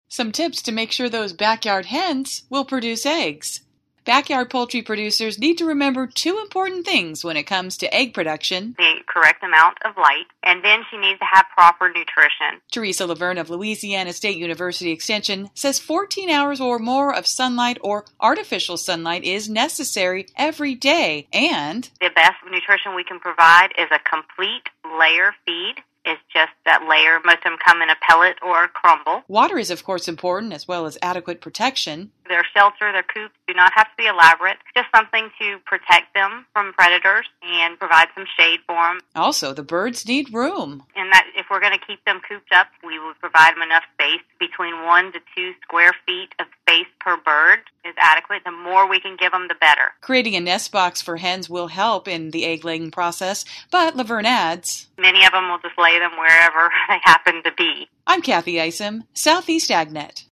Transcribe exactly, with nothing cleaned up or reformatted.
Some tips to make sure those backyard hens will produce eggs. Backyard poultry producers need to remember two important things when it comes to egg production. The correct amount of light, and then she needs to have proper nutrition. Teresa Laverne of Louisiana State University Extension says fourteen hours or more of sunlight or artificial sunlight is necessary every day, and the best nutrition we can provide is a complete layer feed. Is just that layer. Most of them come in a pellet or a crumble. Water is, of course, important, as well as adequate protection. Their shelter, their coops do not have to be elaborate. Just something to protect them from predators and provide some shade for them. Also, the birds need room. And that if we're going to keep them cooped up, we will provide them enough space. Between one to two square feet of space per bird is adequate. The more we can give them, the better. Creating a nest box for hens will help in the egg-laying process, but Laverne adds, many of them will just lay them wherever they happen to be. I'm Kathy Isom, Southeast AgNet.